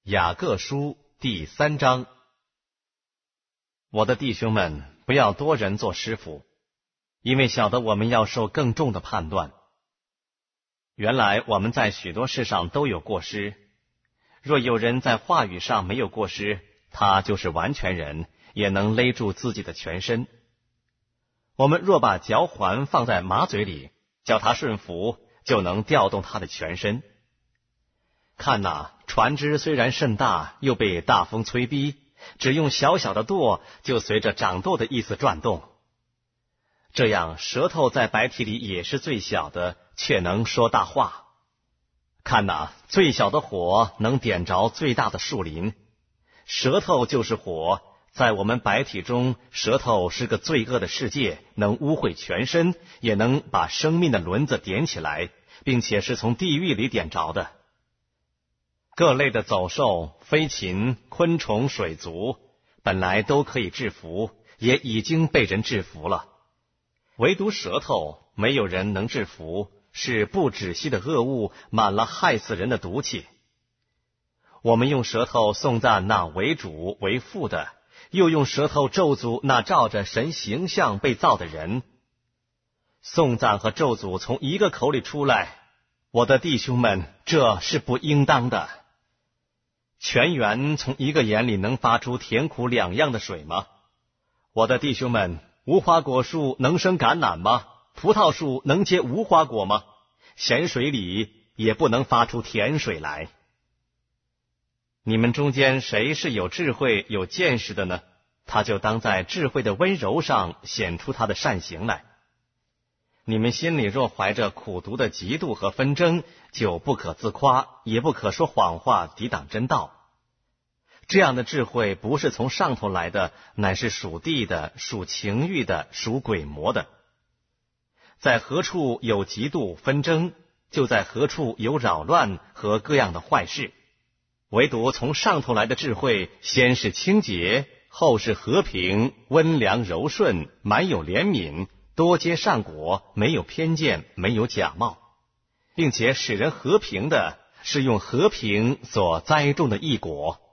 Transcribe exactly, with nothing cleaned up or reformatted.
雅各书第三章。我的弟兄们，不要多人做师傅，因为晓得我们要受更重的判断。原来我们在许多事上都有过失，若有人在话语上没有过失，他就是完全人，也能勒住自己的全身。我们若把嚼环放在马嘴里，叫它顺服，就能调动它的全身。看哪，船只虽然甚大，又被大风催逼，只用小小的舵，就随着掌舵的意思转动。这样，舌头在白体里也是最小的，却能说大话。看哪，最小的火能点着最大的树林，舌头就是火。在我们白体中，舌头是个罪恶的世界，能污秽全身，也能把生命的轮子点起来，并且是从地狱里点着的。各类的走兽、飞禽、昆虫、水族，本来都可以制服，也已经被人制服了。唯独舌头，没有人能制服，是不止息的恶物，满了害死人的毒气。我们用舌头颂赞那为主为父的，又用舌头咒诅那照着神形象被造的人。颂赞和咒诅从一个口里出来，我的弟兄们，这是不应当的。泉源从一个眼里能发出甜苦两样的水吗？我的弟兄们，无花果树能生橄榄吗？葡萄树能结无花果吗？咸水里也不能发出甜水来。你们中间谁是有智慧有见识的呢？他就当在智慧的温柔上显出他的善行来。你们心里若怀着苦毒的嫉妒和纷争，就不可自夸，也不可说谎话抵挡真道。这样的智慧不是从上头来的，乃是属地的，属情欲的，属鬼魔的。在何处有嫉妒纷争，就在何处有扰乱和各样的坏事。唯独从上头来的智慧，先是清洁，后是和平，温良柔顺，满有怜悯，多结善果，没有偏见，没有假冒，并且使人和平的，是用和平所栽种的义果。